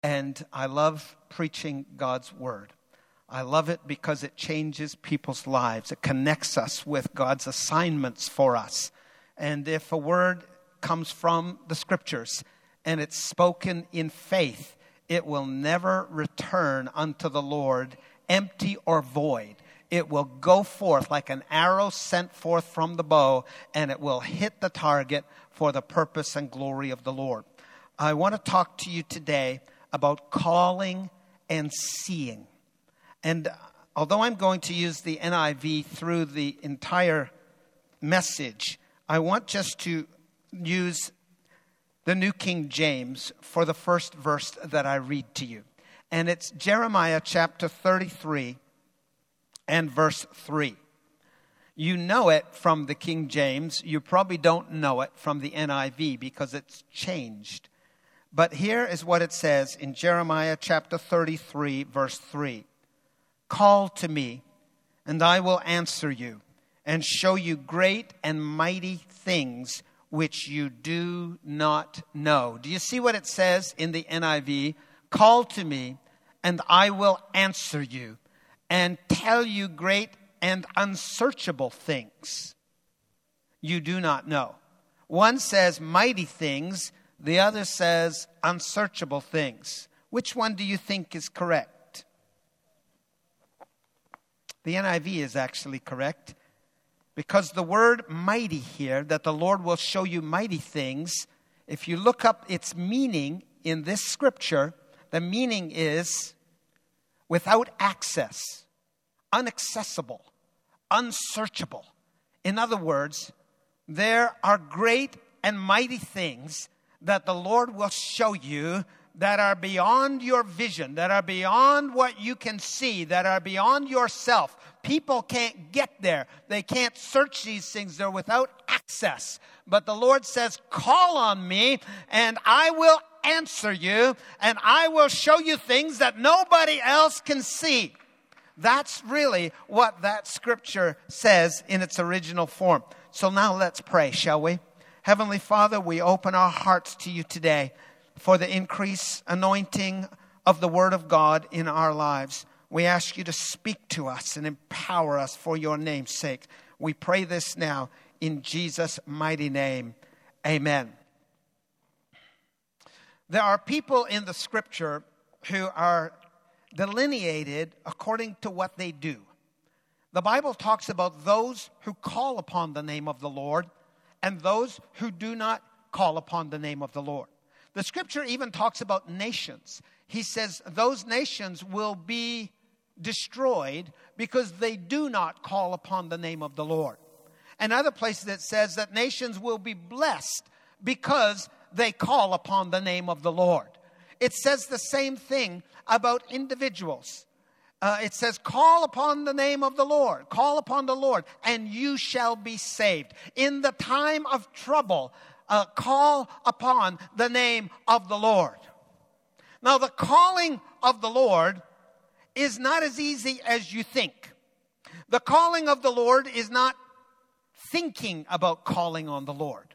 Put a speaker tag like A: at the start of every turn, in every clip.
A: And I love preaching God's word. I love it because it changes people's lives. It connects us with God's assignments for us. And if a word comes from the scriptures and it's spoken in faith, it will never return unto the Lord empty or void. It will go forth like an arrow sent forth from the bow, and it will hit the target for the purpose and glory of the Lord. I want to talk to you today about calling and seeing. And although I'm going to use the NIV through the entire message, I want just to use the New King James for the first verse that I read to you. And it's Jeremiah chapter 33 and verse 3. You know it from the King James. You probably don't know it from the NIV because it's changed. But here is what it says in Jeremiah chapter 33, verse 3. Call to me, and I will answer you, and show you great and mighty things which you do not know. Do you see what it says in the NIV? Call to me, and I will answer you, and tell you great and unsearchable things you do not know. One says mighty things, the other says unsearchable things. Which one do you think is correct? The NIV is actually correct, because the word mighty here, that the Lord will show you mighty things, if you look up its meaning in this scripture, the meaning is without access, inaccessible, unsearchable. In other words, there are great and mighty things that the Lord will show you that are beyond your vision, that are beyond what you can see, that are beyond yourself. People can't get there. They can't search these things. They're without access. But the Lord says, call on me, and I will answer you, and I will show you things that nobody else can see. That's really what that scripture says in its original form. So now let's pray, shall we? Heavenly Father, we open our hearts to you today for the increased anointing of the Word of God in our lives. We ask you to speak to us and empower us for your name's sake. We pray this now in Jesus' mighty name. Amen. There are people in the scripture who are delineated according to what they do. The Bible talks about those who call upon the name of the Lord and those who do not call upon the name of the Lord. The scripture even talks about nations. He says those nations will be destroyed because they do not call upon the name of the Lord. And other places it says that nations will be blessed because they call upon the name of the Lord. It says the same thing about individuals. It says, call upon the name of the Lord. Call upon the Lord, and you shall be saved. In the time of trouble, call upon the name of the Lord. Now, the calling of the Lord is not as easy as you think. The calling of the Lord is not thinking about calling on the Lord.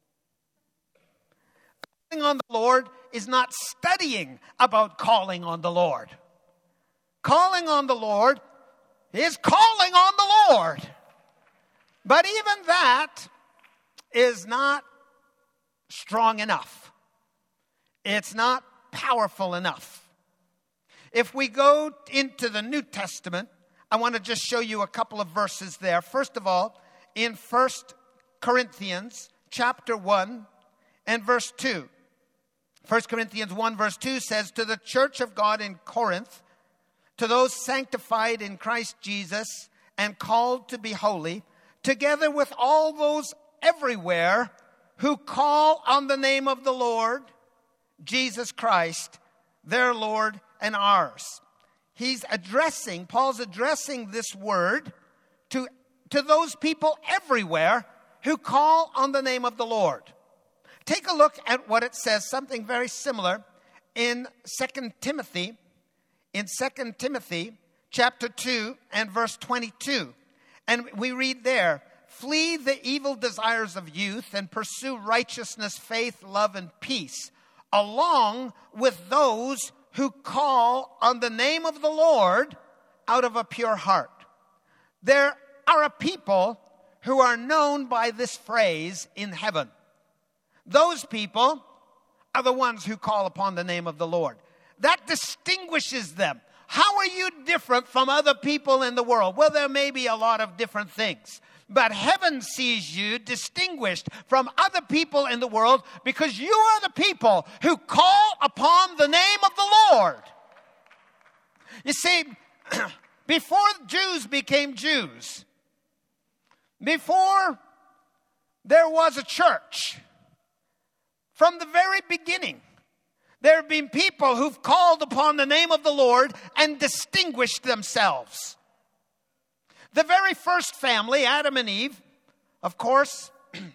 A: Calling on the Lord is not studying about calling on the Lord. Calling on the Lord is calling on the Lord. But even that is not strong enough. It's not powerful enough. If we go into the New Testament, I want to just show you a couple of verses there. First of all, in 1 Corinthians chapter 1 and verse 2. 1 Corinthians 1 verse 2 says, to the church of God in Corinth, to those sanctified in Christ Jesus and called to be holy, together with all those everywhere who call on the name of the Lord, Jesus Christ, their Lord and ours. Paul's addressing this word to those people everywhere who call on the name of the Lord. Take a look at what it says, something very similar in 2 Timothy. In 2 Timothy chapter 2 and verse 22. And we read there, flee the evil desires of youth and pursue righteousness, faith, love, and peace, along with those who call on the name of the Lord out of a pure heart. There are a people who are known by this phrase in heaven. Those people are the ones who call upon the name of the Lord. That distinguishes them. How are you different from other people in the world? Well, there may be a lot of different things. But heaven sees you distinguished from other people in the world because you are the people who call upon the name of the Lord. You see, before Jews became Jews, before there was a church, from the very beginning, there have been people who've called upon the name of the Lord and distinguished themselves. The very first family, Adam and Eve, of course,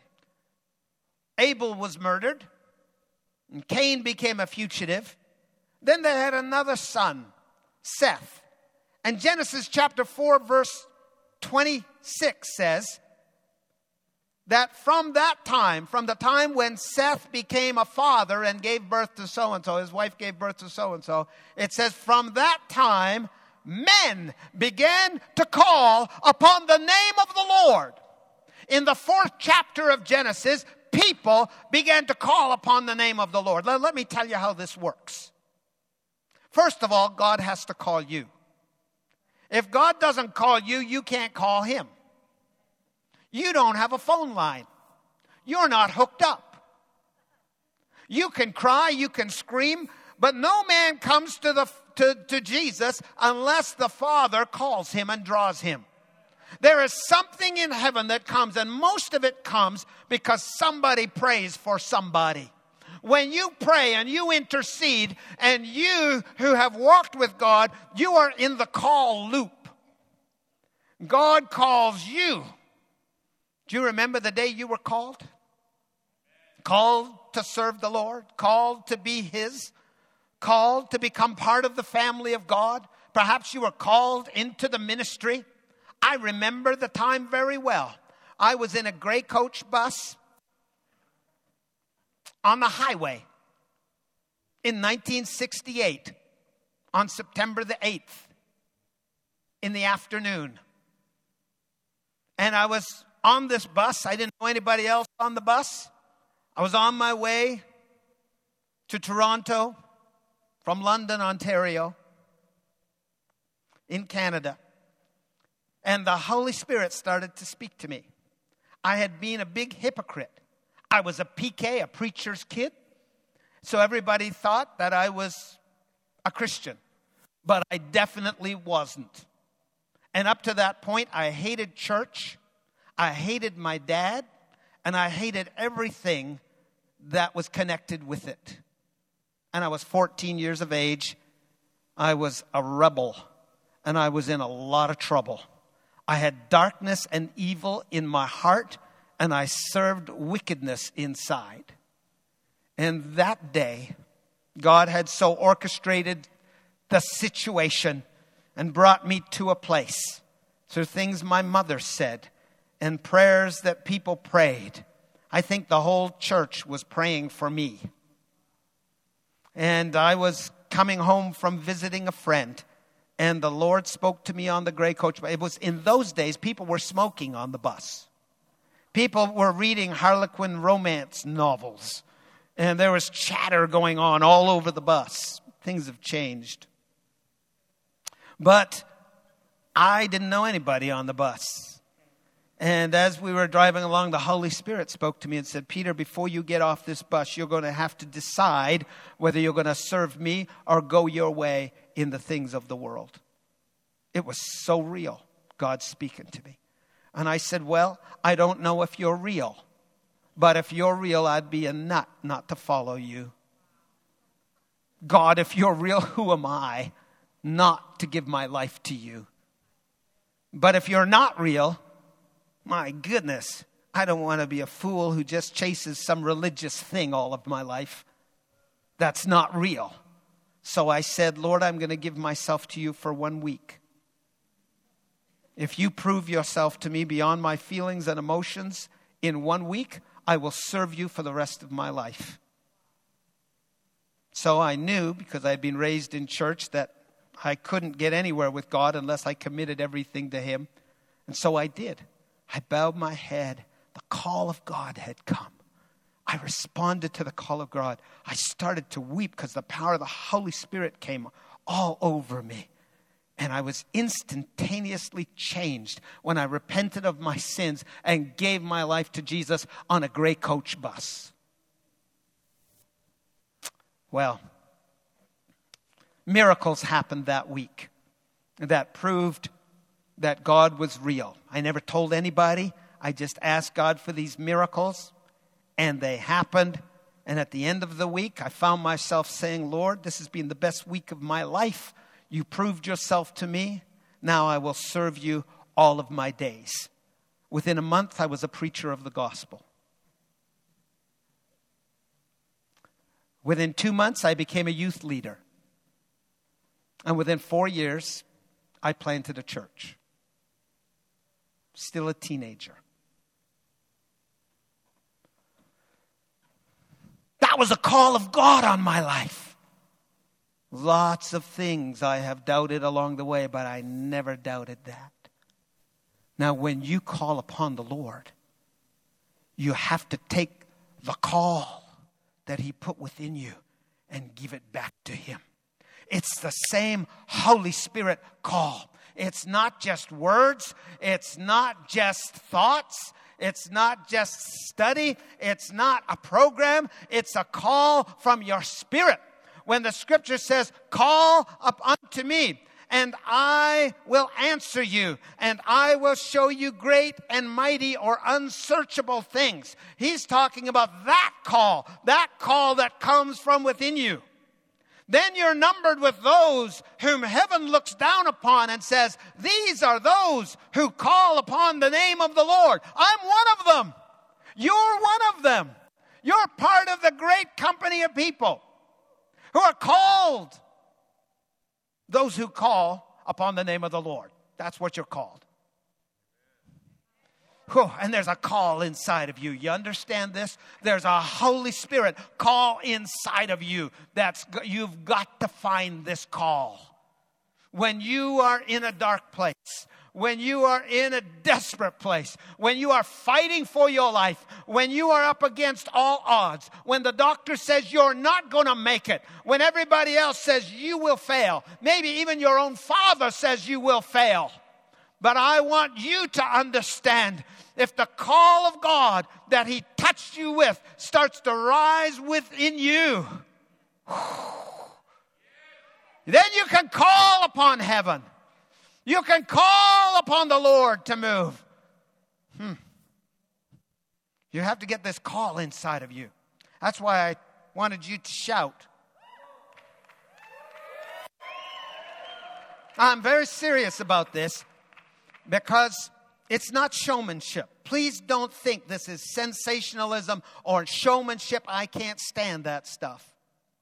A: Abel was murdered, and Cain became a fugitive. Then they had another son, Seth. And Genesis chapter 4, verse 26 says that from that time, from the time when Seth became a father and gave birth to so-and-so, his wife gave birth to so-and-so, it says from that time, men began to call upon the name of the Lord. In the 4th chapter of Genesis, people began to call upon the name of the Lord. Let me tell you how this works. First of all, God has to call you. If God doesn't call you, you can't call him. You don't have a phone line. You're not hooked up. You can cry, you can scream, but no man comes to Jesus unless the Father calls him and draws him. There is something in heaven that comes, and most of it comes because somebody prays for somebody. When you pray and you intercede, and you who have walked with God, you are in the call loop. God calls you. Do you remember the day you were called? Called to serve the Lord, called to be his, called to become part of the family of God. Perhaps you were called into the ministry. I remember the time very well. I was in a gray coach bus on the highway in 1968 on September the 8th in the afternoon. And I was on this bus. I didn't know anybody else on the bus. I was on my way to Toronto from London, Ontario, in Canada. And the Holy Spirit started to speak to me. I had been a big hypocrite. I was a PK, a preacher's kid. So everybody thought that I was a Christian. But I definitely wasn't. And up to that point, I hated church. I hated my dad. And I hated everything that was connected with it. And I was 14 years of age. I was a rebel. And I was in a lot of trouble. I had darkness and evil in my heart. And I served wickedness inside. And that day, God had so orchestrated the situation and brought me to a place through things my mother said and prayers that people prayed. I think the whole church was praying for me. And I was coming home from visiting a friend, and the Lord spoke to me on the gray coach. It was in those days, people were smoking on the bus. People were reading Harlequin romance novels. And there was chatter going on all over the bus. Things have changed. But I didn't know anybody on the bus. And as we were driving along, the Holy Spirit spoke to me and said, Peter, before you get off this bus, you're going to have to decide whether you're going to serve me or go your way in the things of the world. It was so real, God speaking to me. And I said, well, I don't know if you're real. But if you're real, I'd be a nut not to follow you. God, if you're real, who am I not to give my life to you? But if you're not real, my goodness, I don't want to be a fool who just chases some religious thing all of my life. That's not real. So I said, Lord, I'm going to give myself to you for 1 week. If you prove yourself to me beyond my feelings and emotions in 1 week, I will serve you for the rest of my life. So I knew, because I had been raised in church, that I couldn't get anywhere with God unless I committed everything to Him. And so I did. I bowed my head. The call of God had come. I responded to the call of God. I started to weep because the power of the Holy Spirit came all over me. And I was instantaneously changed when I repented of my sins and gave my life to Jesus on a gray coach bus. Well, miracles happened that week that proved that God was real. I never told anybody. I just asked God for these miracles, and they happened. And at the end of the week, I found myself saying, Lord, this has been the best week of my life. You proved yourself to me. Now I will serve you all of my days. Within a month, I was a preacher of the gospel. Within 2 months, I became a youth leader. And within 4 years, I planted a church. Still a teenager. That was a call of God on my life. Lots of things I have doubted along the way, but I never doubted that. Now, when you call upon the Lord, you have to take the call that He put within you and give it back to Him. It's the same Holy Spirit call. It's not just words. It's not just thoughts. It's not just study. It's not a program. It's a call from your spirit. When the scripture says, call up unto me, and I will answer you, and I will show you great and mighty or unsearchable things. He's talking about that call that comes from within you. Then you're numbered with those whom heaven looks down upon and says, these are those who call upon the name of the Lord. I'm one of them. You're one of them. You're part of the great company of people who are called. Those who call upon the name of the Lord. That's what you're called. And there's a call inside of you. You understand this? There's a Holy Spirit call inside of you. You've got to find this call. When you are in a dark place, when you are in a desperate place, when you are fighting for your life, when you are up against all odds, when the doctor says you're not going to make it, when everybody else says you will fail, maybe even your own father says you will fail. But I want you to understand, if the call of God that He touched you with starts to rise within you, then you can call upon heaven. You can call upon the Lord to move. You have to get this call inside of you. That's why I wanted you to shout. I'm very serious about this. Because it's not showmanship. Please don't think this is sensationalism or showmanship. I can't stand that stuff.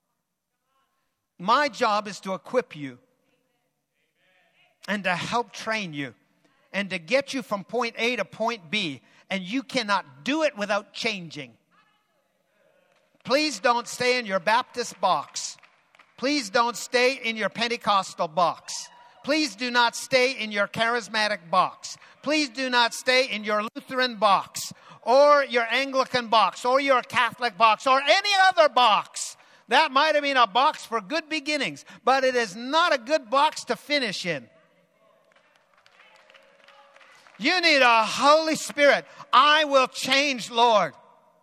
A: My job is to equip you and to help train you and to get you from point A to point B. And you cannot do it without changing. Please don't stay in your Baptist box. Please don't stay in your Pentecostal box. Please do not stay in your charismatic box. Please do not stay in your Lutheran box or your Anglican box or your Catholic box or any other box. That might have been a box for good beginnings, but it is not a good box to finish in. You need a Holy Spirit. I will change, Lord.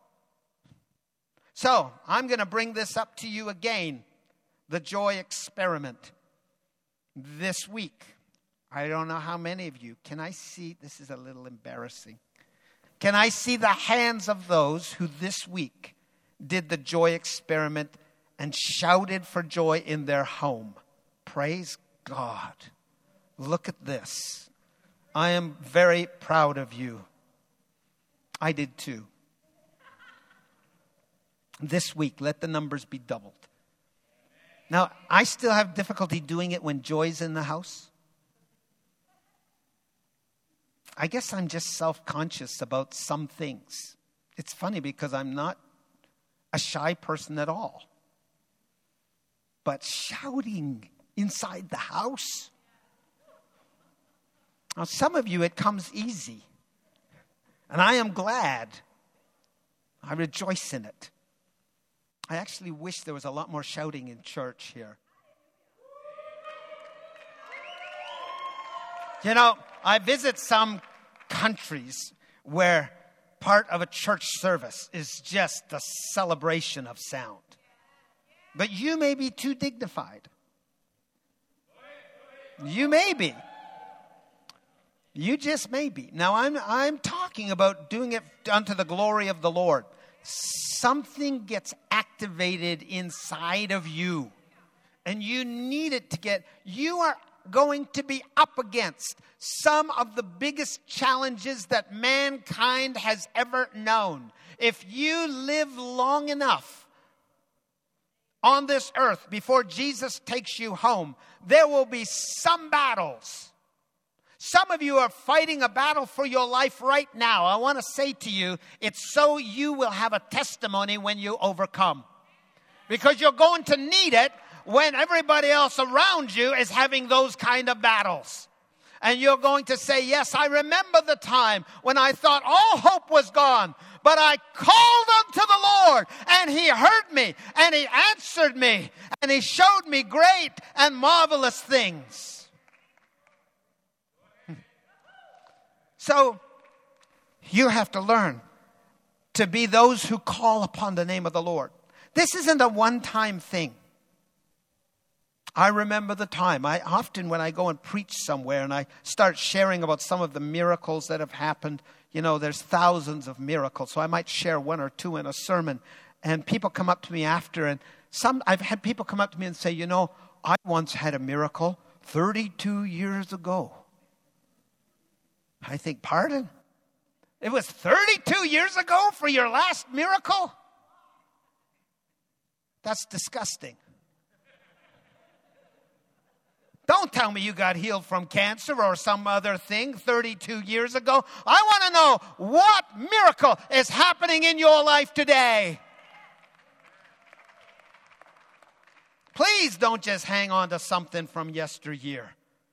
A: So, I'm going to bring this up to you again. The joy experiment. This week, I don't know how many of you, can I see, this is a little embarrassing. Can I see the hands of those who this week did the joy experiment and shouted for joy in their home? Praise God. Look at this. I am very proud of you. I did too. This week, let the numbers be doubled. Now, I still have difficulty doing it when Joy's in the house. I guess I'm just self-conscious about some things. It's funny because I'm not a shy person at all. But shouting inside the house? Now, some of you, it comes easy. And I am glad. I rejoice in it. I actually wish there was a lot more shouting in church here. You know, I visit some countries where part of a church service is just the celebration of sound. But you may be too dignified. You may be. You just may be. Now, I'm talking about doing it unto the glory of the Lord. Something gets activated inside of you. And you need it to get... You are going to be up against some of the biggest challenges that mankind has ever known. If you live long enough on this earth before Jesus takes you home, there will be some battles. Some of you are fighting a battle for your life right now. I want to say to you, it's so you will have a testimony when you overcome. Because you're going to need it when everybody else around you is having those kind of battles. And you're going to say, yes, I remember the time when I thought all hope was gone. But I called unto the Lord, and He heard me, and He answered me, and He showed me great and marvelous things. So, you have to learn to be those who call upon the name of the Lord. This isn't a one-time thing. I remember the time. Often when I go and preach somewhere and I start sharing about some of the miracles that have happened, you know, there's thousands of miracles. So I might share one or two in a sermon. And people come up to me after, and I've had people come up to me and say, you know, I once had a miracle 32 years ago. I think, pardon? It was 32 years ago for your last miracle? That's disgusting. Don't tell me you got healed from cancer or some other thing 32 years ago. I want to know what miracle is happening in your life today. Please don't just hang on to something from yesteryear.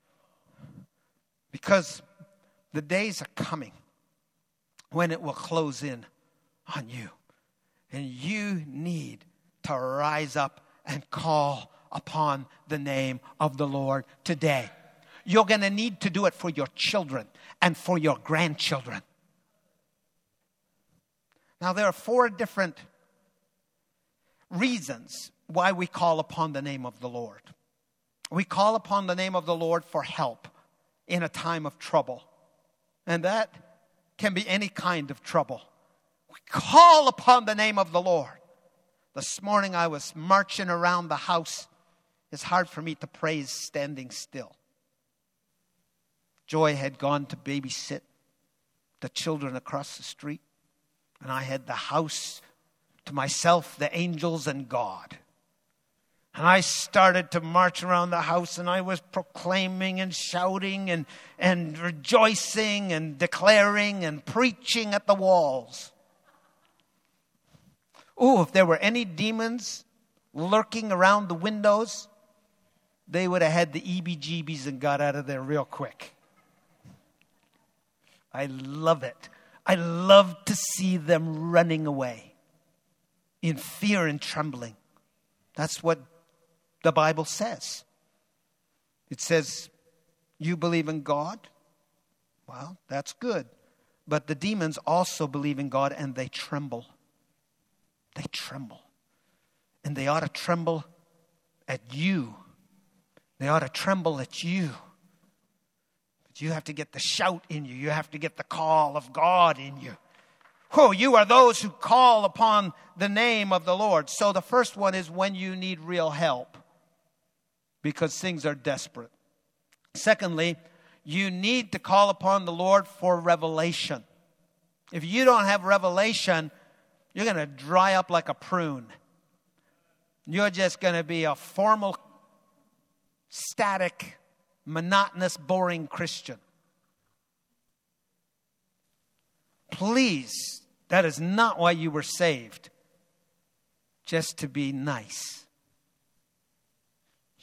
A: Because the days are coming when it will close in on you. And you need to rise up and call upon the name of the Lord today. You're going to need to do it for your children and for your grandchildren. Now, there are 4 different reasons why we call upon the name of the Lord. We call upon the name of the Lord for help in a time of trouble. And that can be any kind of trouble. We call upon the name of the Lord. This morning I was marching around the house. It's hard for me to praise standing still. Joy had gone to babysit the children across the street. And I had the house to myself, the angels, and God. And I started to march around the house, and I was proclaiming and shouting and rejoicing and declaring and preaching at the walls. Oh, if there were any demons lurking around the windows, they would have had the EBGBs and got out of there real quick. I love it. I love to see them running away in fear and trembling. That's what the Bible says. It says, you believe in God? Well, that's good. But the demons also believe in God, and they tremble. They tremble. And they ought to tremble at you. They ought to tremble at you. But you have to get the shout in you. You have to get the call of God in you. Oh, you are those who call upon the name of the Lord. So the first one is when you need real help, because things are desperate. Secondly, you need to call upon the Lord for revelation. If you don't have revelation, you're going to dry up like a prune. You're just going to be a formal, static, monotonous, boring Christian. Please, that is not why you were saved. Just to be nice.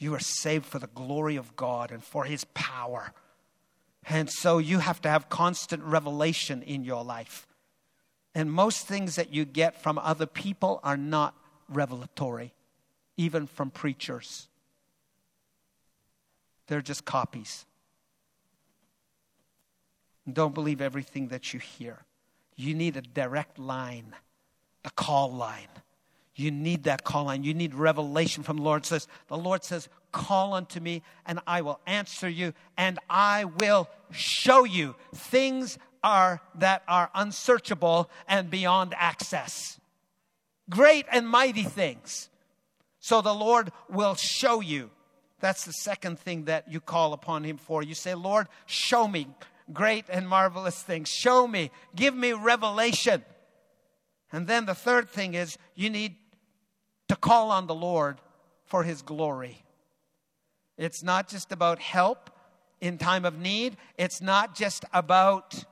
A: You are saved for the glory of God and for His power. And so you have to have constant revelation in your life. And most things that you get from other people are not revelatory, even from preachers. They're just copies. Don't believe everything that you hear. You need a direct line, a call line. You need that call line. You need revelation from the Lord. The Lord says, call unto me and I will answer you and I will show you things that are unsearchable and beyond access. Great and mighty things. So the Lord will show you. That's the second thing that you call upon Him for. You say, Lord, show me great and marvelous things. Show me. Give me revelation. And then the third thing is you need to call on the Lord for His glory. It's not just about help in time of need. It's not just about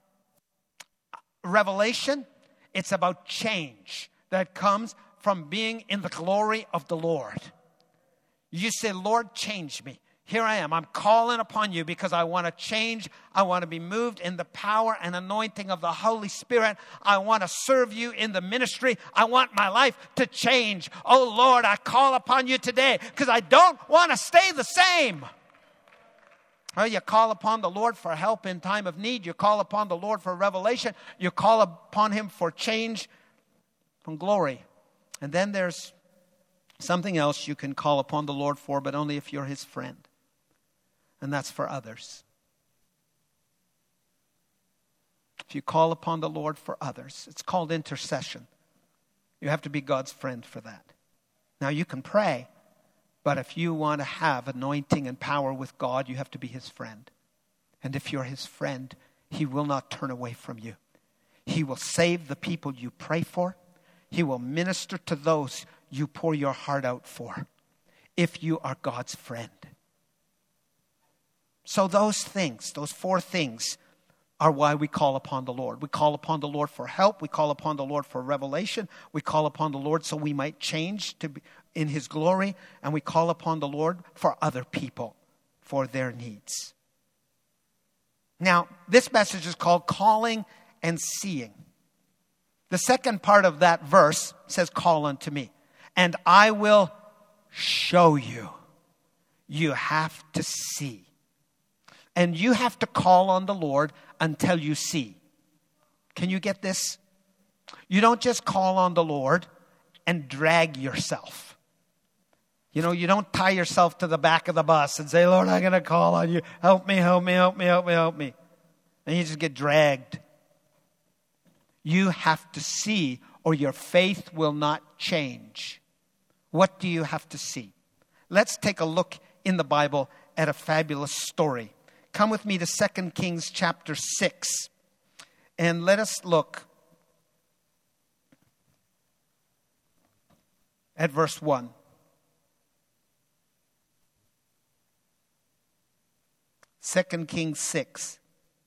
A: revelation. It's about change that comes from being in the glory of the Lord. You say, Lord, change me. Here I am. I'm calling upon you because I want to change. I want to be moved in the power and anointing of the Holy Spirit. I want to serve you in the ministry. I want my life to change. Oh, Lord, I call upon you today because I don't want to stay the same. Well, you call upon the Lord for help in time of need. You call upon the Lord for revelation. You call upon Him for change from glory. And then there's something else you can call upon the Lord for, but only if you're His friend. And that's for others. If you call upon the Lord for others, it's called intercession. You have to be God's friend for that. Now you can pray, but if you want to have anointing and power with God, you have to be His friend. And if you're His friend, He will not turn away from you. He will save the people you pray for. He will minister to those you pour your heart out for, if you are God's friend. So those things, those four things, are why we call upon the Lord. We call upon the Lord for help. We call upon the Lord for revelation. We call upon the Lord so we might change to be in His glory. And we call upon the Lord for other people, for their needs. Now, this message is called Calling and Seeing. The second part of that verse says, call unto me, and I will show you. You have to see. And you have to call on the Lord until you see. Can you get this? You don't just call on the Lord and drag yourself. You know, you don't tie yourself to the back of the bus and say, Lord, I'm going to call on you. Help me, help me, help me, help me, help me. And you just get dragged. You have to see or your faith will not change. What do you have to see? Let's take a look in the Bible at a fabulous story. Come with me to 2 Kings chapter 6. And let us look at verse 1. Second Kings 6.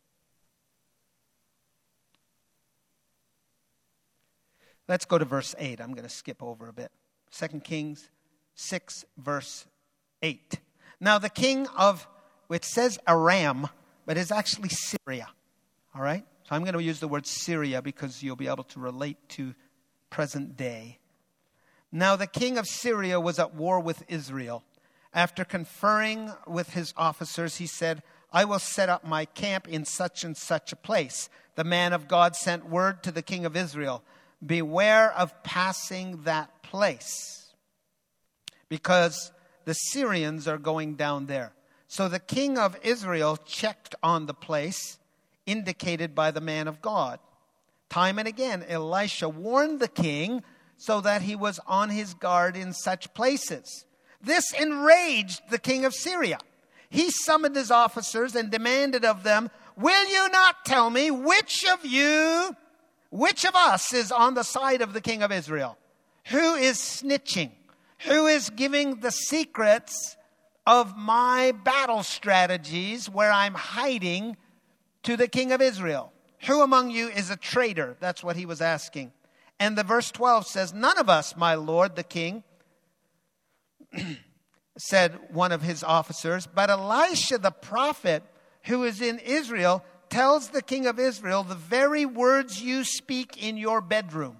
A: Let's go to verse 8. I'm going to skip over a bit. 2 Kings 6, verse 8. Now the king of, it says Aram, but it's actually Syria. All right? So I'm going to use the word Syria because you'll be able to relate to present day. Now the king of Syria was at war with Israel. After conferring with his officers, he said, I will set up my camp in such and such a place. The man of God sent word to the king of Israel, beware of passing that place, because the Syrians are going down there. So the king of Israel checked on the place indicated by the man of God. Time and again, Elisha warned the king so that he was on his guard in such places. This enraged the king of Syria. He summoned his officers and demanded of them, will you not tell me which of us is on the side of the king of Israel? Who is snitching? Who is giving the secrets of my battle strategies where I'm hiding to the king of Israel? Who among you is a traitor? That's what he was asking. And the verse 12 says, none of us, my lord, the king. said one of his officers, but Elisha the prophet who is in Israel tells the king of Israel the very words you speak in your bedroom.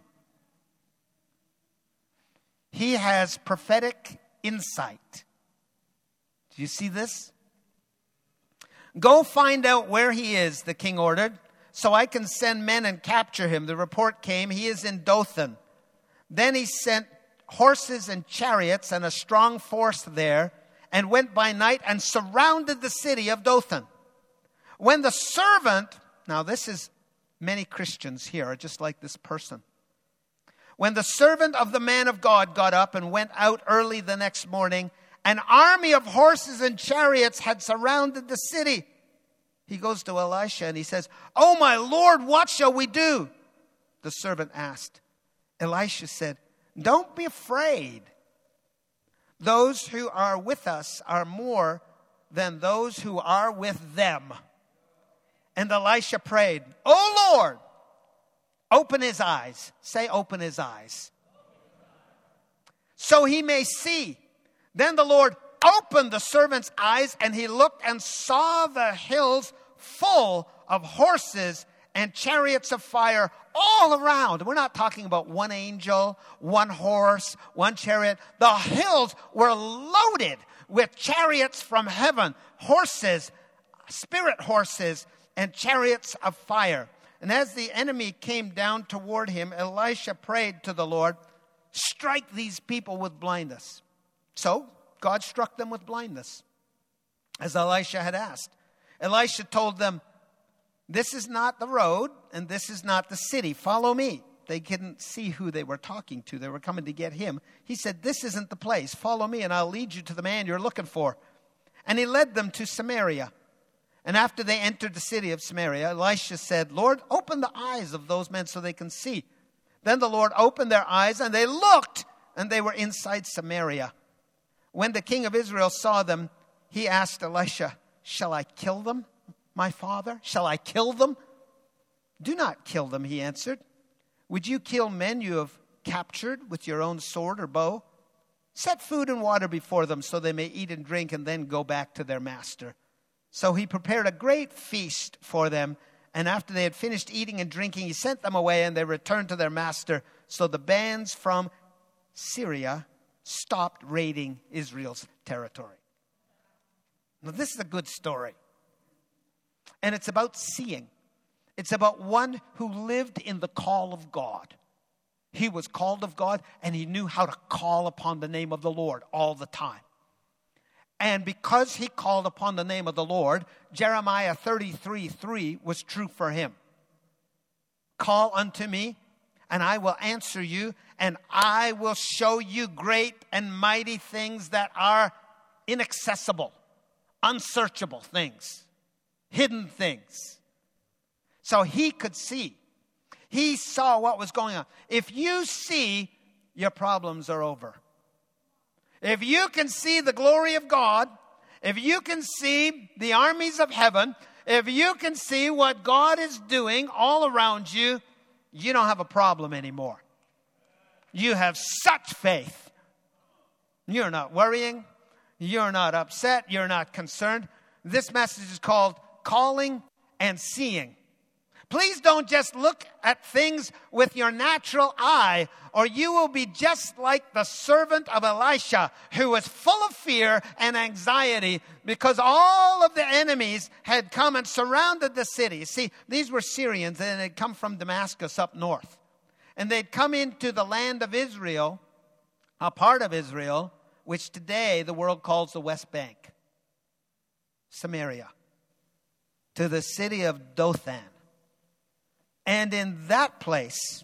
A: He has prophetic insight. Do you see this? Go find out where he is, the king ordered, so I can send men and capture him. The report came, he is in Dothan. Then he sent horses and chariots and a strong force there, and went by night and surrounded the city of Dothan. When the servant, now this is many Christians here are just like this person. When the servant of the man of God got up and went out early the next morning, an army of horses and chariots had surrounded the city. He goes to Elisha and he says, "Oh my Lord, what shall we do?" The servant asked. Elisha said, "Don't be afraid. Those who are with us are more than those who are with them." And Elisha prayed, "Oh Lord, open his eyes." Say, open his eyes. "So he may see." Then the Lord opened the servant's eyes, and he looked and saw the hills full of horses and chariots of fire all around. We're not talking about one angel, one horse, one chariot. The hills were loaded with chariots from heaven, horses, spirit horses, and chariots of fire. And as the enemy came down toward him, Elisha prayed to the Lord, "Strike these people with blindness." So God struck them with blindness, as Elisha had asked. Elisha told them, "This is not the road, and this is not the city. Follow me." They couldn't see who they were talking to. They were coming to get him. He said, "This isn't the place. Follow me, and I'll lead you to the man you're looking for." And he led them to Samaria. And after they entered the city of Samaria, Elisha said, "Lord, open the eyes of those men so they can see." Then the Lord opened their eyes, and they looked, and they were inside Samaria. When the king of Israel saw them, he asked Elisha, "Shall I kill them, my father? Shall I kill them?" "Do not kill them," he answered. "Would you kill men you have captured with your own sword or bow? Set food and water before them so they may eat and drink and then go back to their master." So he prepared a great feast for them, and after they had finished eating and drinking, he sent them away, and they returned to their master. So the bands from Syria stopped raiding Israel's territory. Now this is a good story. And it's about seeing. It's about one who lived in the call of God. He was called of God, and he knew how to call upon the name of the Lord all the time. And because he called upon the name of the Lord, Jeremiah 33:3 was true for him. "Call unto me, and I will answer you, and I will show you great and mighty things that are inaccessible, unsearchable things, hidden things." So he could see. He saw what was going on. If you see, your problems are over. If you can see the glory of God, if you can see the armies of heaven, if you can see what God is doing all around you, you don't have a problem anymore. You have such faith. You're not worrying. You're not upset. You're not concerned. This message is called Calling and Seeing. Please don't just look at things with your natural eye, or you will be just like the servant of Elisha, who was full of fear and anxiety because all of the enemies had come and surrounded the city. See, these were Syrians, and they'd come from Damascus up north. And they'd come into the land of Israel, a part of Israel, which today the world calls the West Bank, Samaria, to the city of Dothan. And in that place,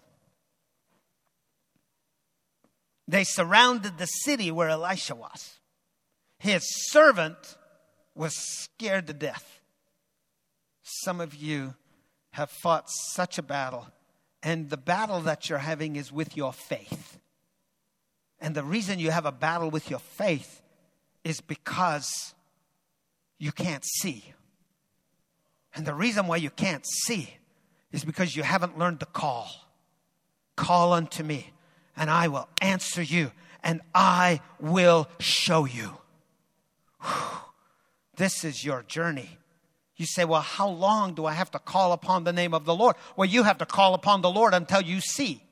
A: they surrounded the city where Elisha was. His servant was scared to death. Some of you have fought such a battle, and the battle that you're having is with your faith. And the reason you have a battle with your faith is because you can't see. And the reason why you can't see is because you haven't learned to call. Call unto me, and I will answer you, and I will show you. This is your journey. You say, well, how long do I have to call upon the name of the Lord? Well, you have to call upon the Lord until you see.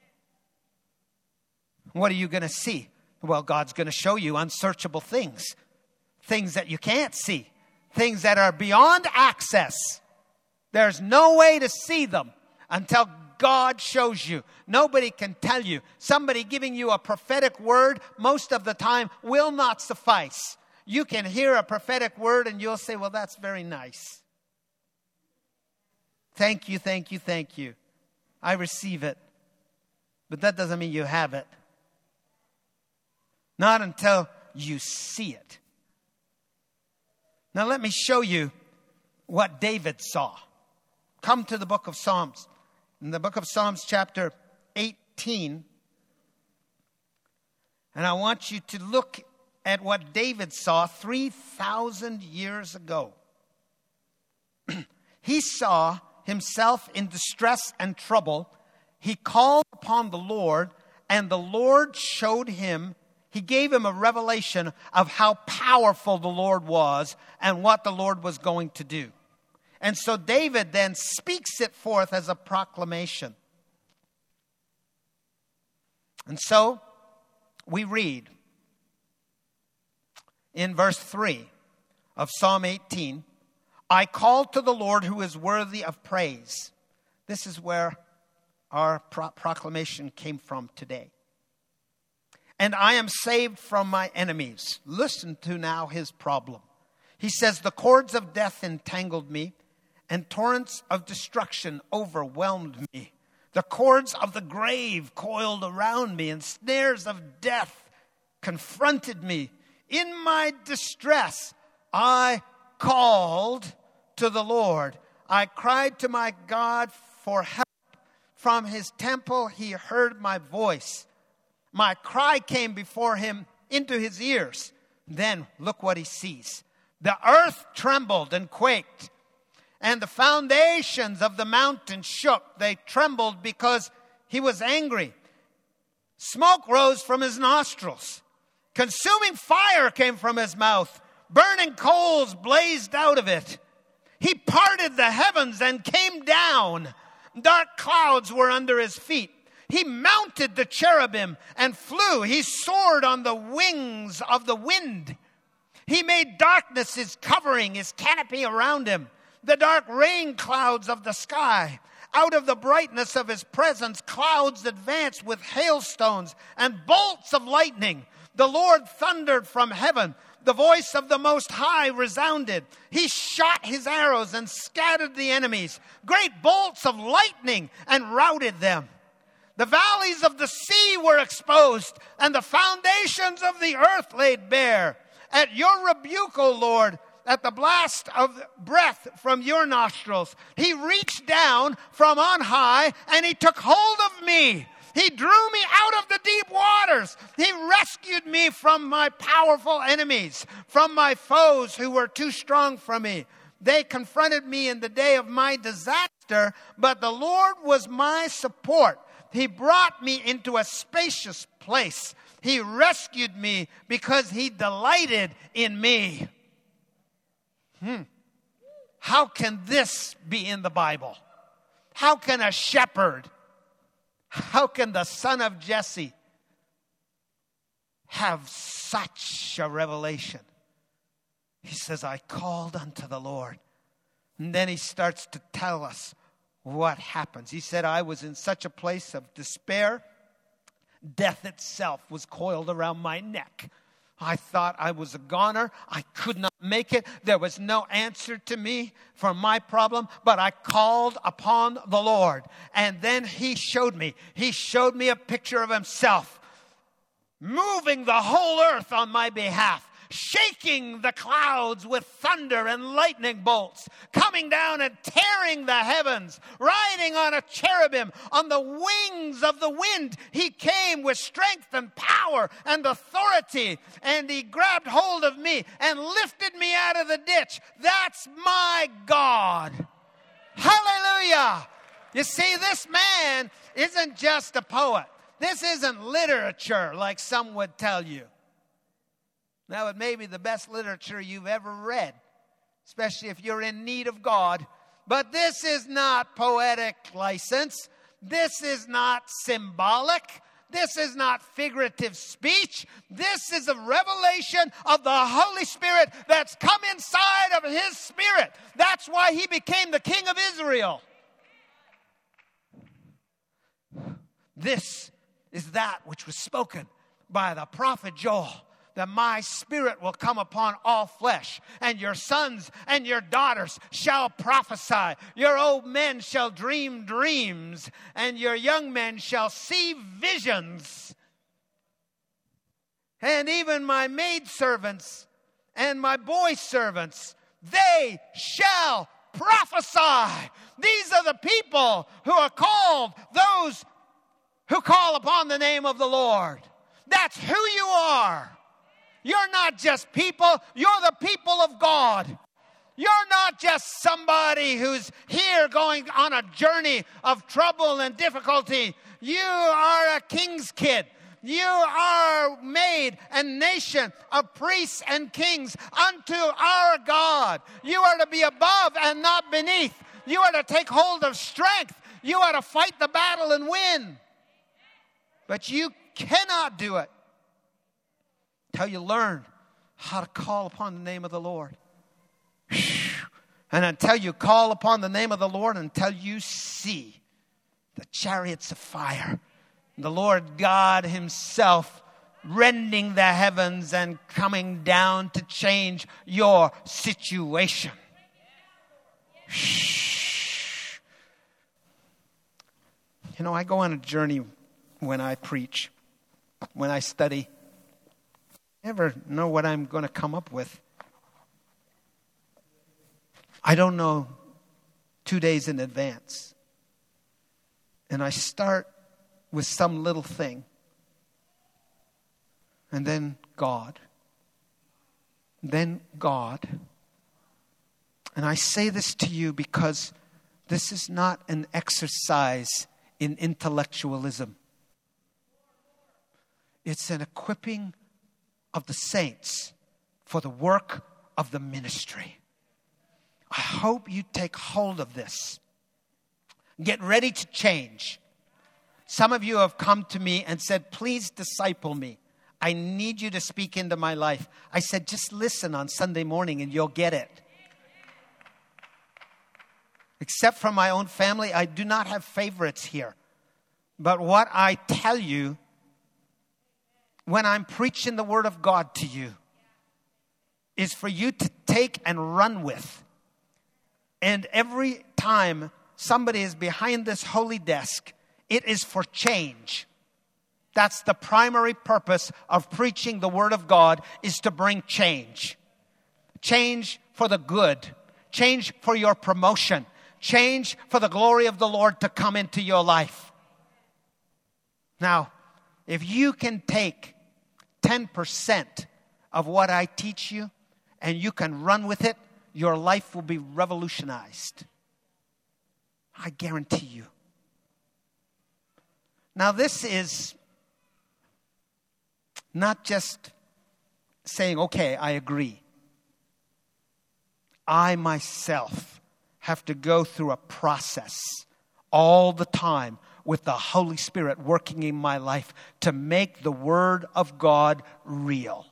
A: What are you going to see? Well, God's going to show you unsearchable things. Things that you can't see. Things that are beyond access. There's no way to see them until God shows you. Nobody can tell you. Somebody giving you a prophetic word most of the time will not suffice. You can hear a prophetic word and you'll say, well, that's very nice. Thank you, thank you, thank you. I receive it. But that doesn't mean you have it. Not until you see it. Now let me show you what David saw. Come to the book of Psalms. In the book of Psalms chapter 18. And I want you to look at what David saw 3,000 years ago. He saw himself in distress and trouble. He called upon the Lord, and the Lord showed him. He gave him a revelation of how powerful the Lord was and what the Lord was going to do. And so David then speaks it forth as a proclamation. And so we read in verse 3 of Psalm 18, I call to the Lord who is worthy of praise. This is where our proclamation came from today. And I am saved from my enemies. Listen to now his problem. He says, the cords of death entangled me, and torrents of destruction overwhelmed me. The cords of the grave coiled around me, and snares of death confronted me. In my distress, I called to the Lord. I cried to my God for help. From his temple, he heard my voice. My cry came before him into his ears. Then look what he sees. The earth trembled and quaked, and the foundations of the mountain shook. They trembled because he was angry. Smoke rose from his nostrils. Consuming fire came from his mouth. Burning coals blazed out of it. He parted the heavens and came down. Dark clouds were under his feet. He mounted the cherubim and flew. He soared on the wings of the wind. He made darkness his covering, his canopy around him. The dark rain clouds of the sky. Out of the brightness of his presence, clouds advanced with hailstones and bolts of lightning. The Lord thundered from heaven. The voice of the Most High resounded. He shot his arrows and scattered the enemies. Great bolts of lightning and routed them. The valleys of the sea were exposed, and the foundations of the earth laid bare. At your rebuke, O Lord, at the blast of breath from your nostrils, he reached down from on high, and he took hold of me. He drew me out of the deep waters. He rescued me from my powerful enemies, from my foes who were too strong for me. They confronted me in the day of my disaster, but the Lord was my support. He brought me into a spacious place. He rescued me because he delighted in me. How can this be in the Bible? How can a shepherd, how can the son of Jesse have such a revelation? He says, I called unto the Lord. And then he starts to tell us what happens. He said, I was in such a place of despair. Death itself was coiled around my neck. I thought I was a goner. I could not make it. There was no answer to me for my problem, but I called upon the Lord. And then he showed me a picture of himself moving the whole earth on my behalf, shaking the clouds with thunder and lightning bolts, coming down and tearing the heavens, riding on a cherubim, on the wings of the wind. He came with strength and power and authority, and he grabbed hold of me and lifted me out of the ditch. That's my God. Hallelujah. You see, this man isn't just a poet. This isn't literature like some would tell you. Now, it may be the best literature you've ever read, especially if you're in need of God. But this is not poetic license. This is not symbolic. This is not figurative speech. This is a revelation of the Holy Spirit that's come inside of His Spirit. That's why He became the King of Israel. This is that which was spoken by the prophet Joel, that my Spirit will come upon all flesh, and your sons and your daughters shall prophesy. Your old men shall dream dreams, and your young men shall see visions. And even my maidservants and my boy servants, they shall prophesy. These are the people who are called, those who call upon the name of the Lord. That's who you are. You're not just people, you're the people of God. You're not just somebody who's here going on a journey of trouble and difficulty. You are a king's kid. You are made a nation of priests and kings unto our God. You are to be above and not beneath. You are to take hold of strength. You are to fight the battle and win. But you cannot do it until you learn how to call upon the name of the Lord. And until you call upon the name of the Lord, until you see the chariots of fire, the Lord God Himself rending the heavens and coming down to change your situation. You know, I go on a journey when I preach, when I study. Never know what I'm going to come up with. I don't know 2 days in advance. And I start with some little thing. And then God. Then God. And I say this to you because this is not an exercise in intellectualism. It's an equipping of the saints for the work of the ministry. I hope you take hold of this. Get ready to change. Some of you have come to me and said, please disciple me. I need you to speak into my life. I said, just listen on Sunday morning and you'll get it. Except for my own family, I do not have favorites here. But what I tell you, when I'm preaching the Word of God to you, is for you to take and run with. And every time somebody is behind this holy desk, it is for change. That's the primary purpose of preaching the Word of God, is to bring change. Change for the good. Change for your promotion. Change for the glory of the Lord to come into your life. Now, if you can take 10% of what I teach you and you can run with it, your life will be revolutionized. I guarantee you. Now, this is not just saying, okay, I agree. I myself have to go through a process all the time with the Holy Spirit working in my life to make the Word of God real.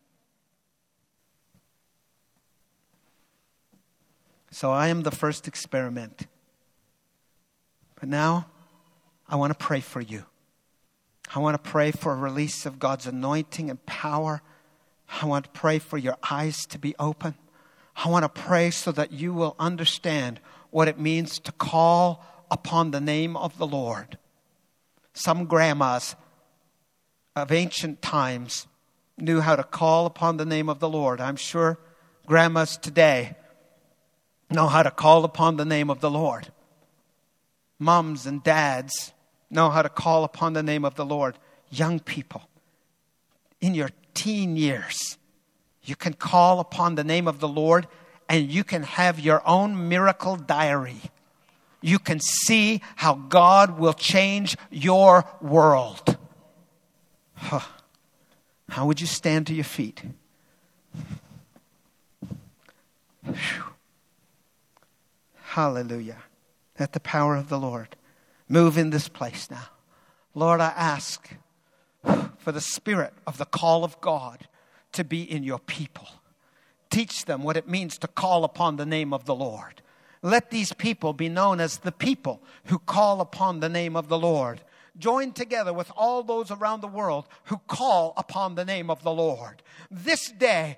A: So I am the first experiment. But now I want to pray for you. I want to pray for a release of God's anointing and power. I want to pray for your eyes to be open. I want to pray so that you will understand what it means to call upon the name of the Lord. Some grandmas of ancient times knew how to call upon the name of the Lord. I'm sure grandmas today know how to call upon the name of the Lord. Moms and dads know how to call upon the name of the Lord. Young people, in your teen years, you can call upon the name of the Lord and you can have your own miracle diary. You can see how God will change your world. How would you stand to your feet? Whew. Hallelujah. Let the power of the Lord move in this place now. Lord, I ask for the spirit of the call of God to be in your people. Teach them what it means to call upon the name of the Lord. Let these people be known as the people who call upon the name of the Lord. Join together with all those around the world who call upon the name of the Lord. This day,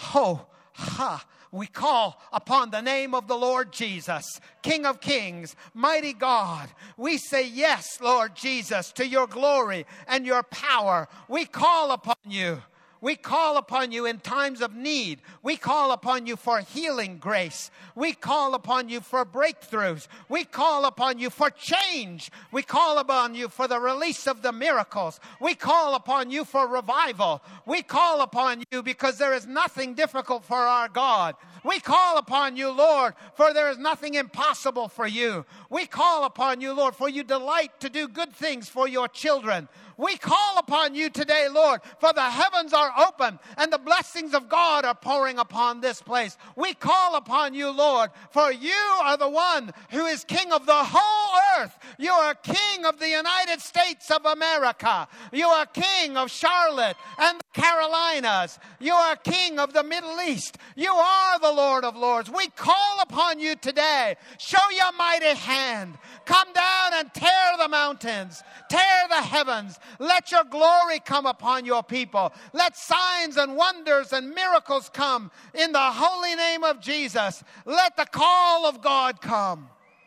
A: we call upon the name of the Lord Jesus, King of Kings, mighty God. We say yes, Lord Jesus, to your glory and your power. We call upon you. We call upon you in times of need. We call upon you for healing grace. We call upon you for breakthroughs. We call upon you for change. We call upon you for the release of the miracles. We call upon you for revival. We call upon you because there is nothing difficult for our God. We call upon you, Lord, for there is nothing impossible for you. We call upon you, Lord, for you delight to do good things for your children. We call upon you today, Lord, for the heavens are open and the blessings of God are pouring upon this place. We call upon you, Lord, for you are the one who is King of the whole earth. You are King of the United States of America. You are King of Charlotte and the Carolinas. You are King of the Middle East. You are the Lord of Lords. We call upon you today. Show your mighty hand. Come down and tear the mountains. Tear the heavens. Let your glory come upon your people. Let signs and wonders and miracles come in the holy name of Jesus. Let the call of God come.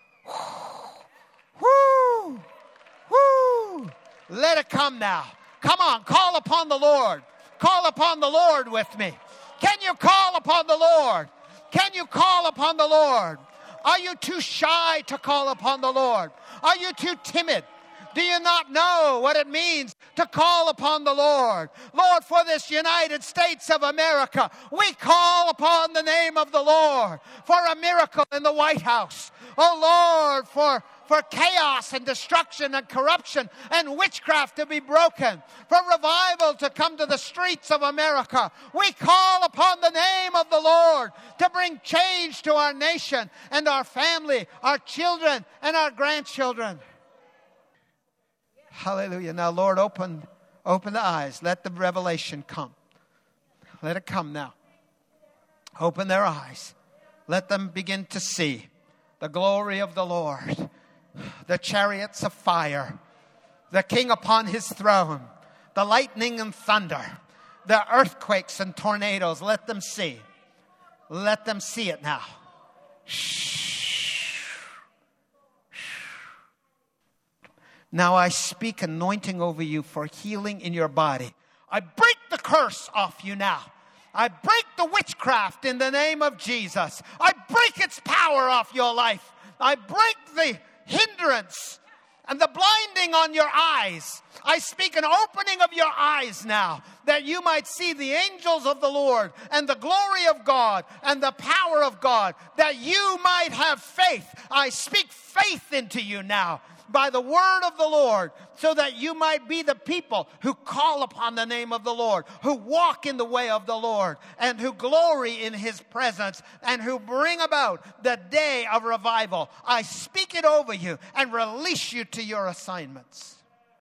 A: Woo! Woo! Let it come now. Come on, call upon the Lord. Call upon the Lord with me. Can you call upon the Lord? Can you call upon the Lord? Are you too shy to call upon the Lord? Are you too timid? Do you not know what it means to call upon the Lord? Lord, for this United States of America, we call upon the name of the Lord for a miracle in the White House. Oh, Lord, for chaos and destruction and corruption and witchcraft to be broken, for revival to come to the streets of America. We call upon the name of the Lord to bring change to our nation and our family, our children and our grandchildren. Hallelujah. Now, Lord, open the eyes. Let the revelation come. Let it come now. Open their eyes. Let them begin to see the glory of the Lord, the chariots of fire, the King upon his throne, the lightning and thunder, the earthquakes and tornadoes. Let them see. Let them see it now. Now I speak anointing over you for healing in your body. I break the curse off you now. I break the witchcraft in the name of Jesus. I break its power off your life. I break the hindrance and the blinding on your eyes. I speak an opening of your eyes now, that you might see the angels of the Lord and the glory of God and the power of God, that you might have faith. I speak faith into you now by the word of the Lord, so that you might be the people who call upon the name of the Lord, who walk in the way of the Lord, and who glory in his presence, and who bring about the day of revival. I speak it over you and release you to your assignments.